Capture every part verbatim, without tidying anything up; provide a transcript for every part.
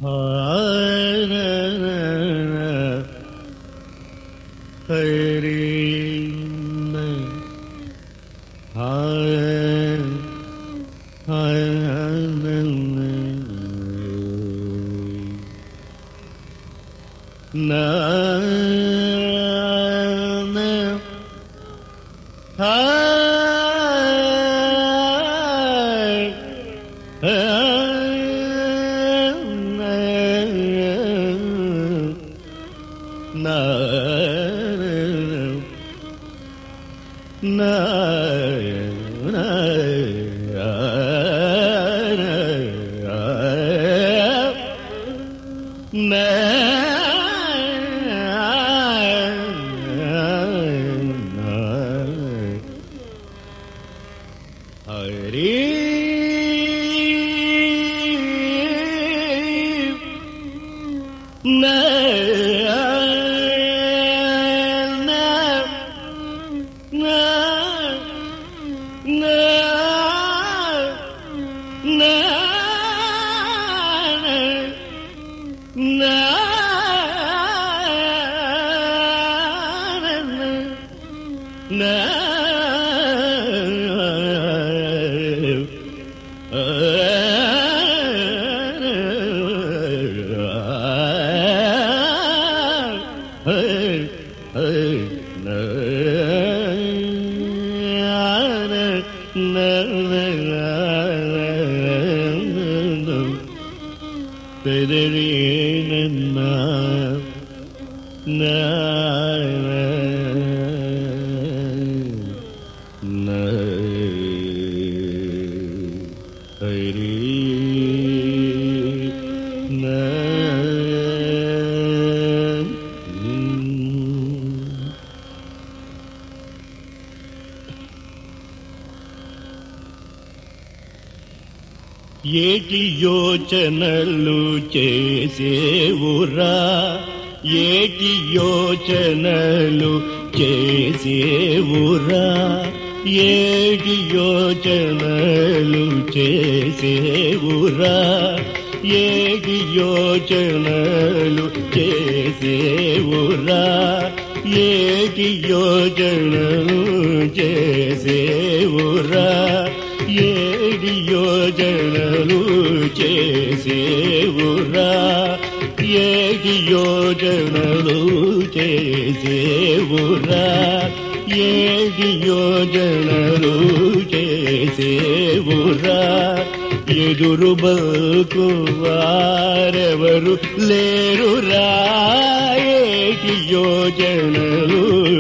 ఏటి యోచనలు చేసేవురా, ఏటి యోచనలు చేసేవురా, ఏటి యోచనలు చేసేవురా, ఏటి యోచనలు చేసేవురా, ఏటి యోచనలు చేసేవురా, ఏడి యోజనలు చేసేవురా, ఏడి యోజనలు చేసేవురా, ఏడి యోజనలు చేసేవురా, ఎదురు బల్కు వారెవరు లేరురా, ఏడి యోజనలు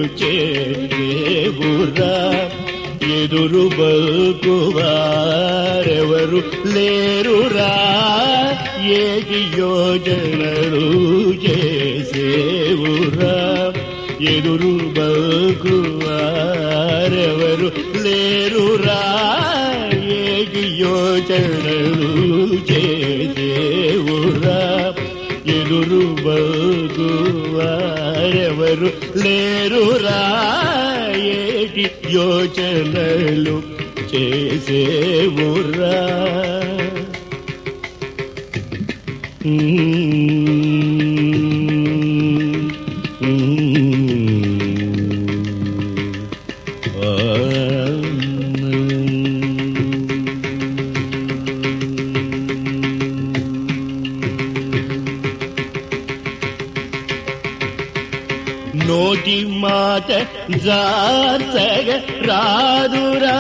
చేసేవురా, ఎదురు బల్కు వారెవరు లేరురా, ఏటి యోజనలు చేసేవురా, ఎదురు బల్కు వారెవరు లేరురా, ఏటి యోజనలు చేసేవురా, ఎదురు బల్కు వారెవరు లేరురా, ఏటి యోచనలు చేసేవురా. నోటి మాట జార్చగ రాదురా,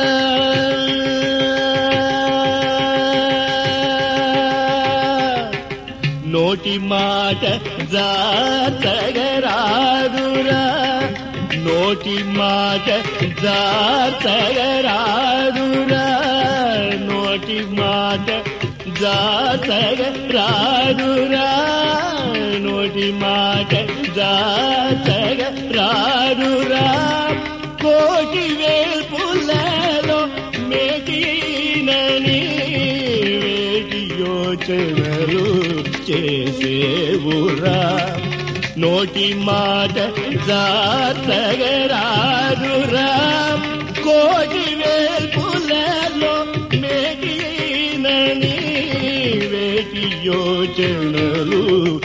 నోటి మాట జార్చగ రాదురా, నోటి మాట జార్చగ రాదురా, నోటి మాట జార్చగ రాదురా, నోటి మాట జాతగ రాదురా, కోటి వేల్పులలో మేటినని వేటి యోచనలు చేసేవురా, నోటి మాట జాతగ రాదురా, కోటి వేల్పులలో మేటినని వేటి యోచనలు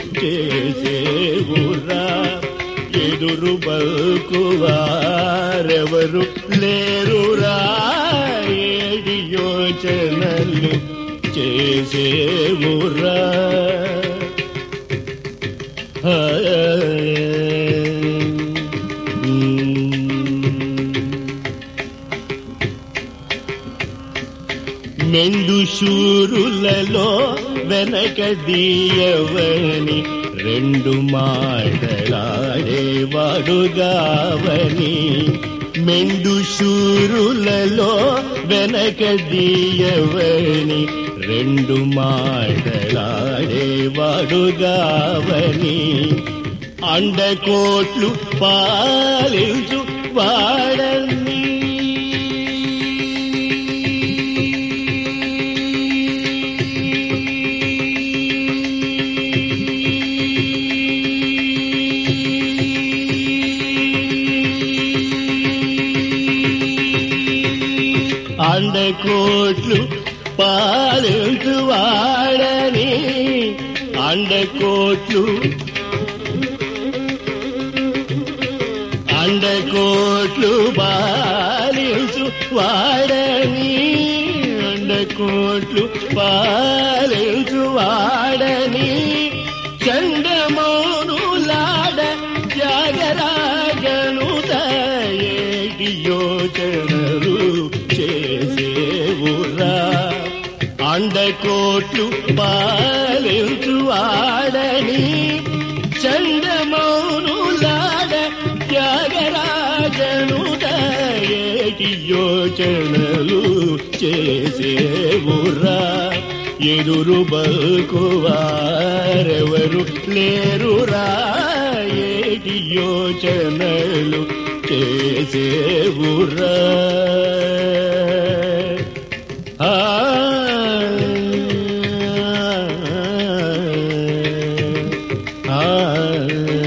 చేసేవురా ఎదురు బల్కువారెవరు లేరురా ఏడి యోచనలు చేసేవురా మెండు శూరులలో వెనక దీయవని రెండు మాటలాడేవాడుగావని మెండు శూరులలో వెనక దీయవని రెండు మాటలాడేవాడుగావని అండకోట్లు పాలించు వాడని అండకోట్లు పాలించు వాడని అండకోట్లు అండకోట్లు పాలించు వాడని అండకోట్లు పాలించు వాడని చండమౌనులాడ త్యాగరాజను దయేటి యోచనలు చేసేవురా అండకోట్లు పాలించు వాడని చండమౌనులాడ త్యాగరాజను దయేటి యోచనలు చేసేవురా ఎదురు బల్కువారెవరు లేరురా ఏటి యోచనలు చేసేవురా ఆ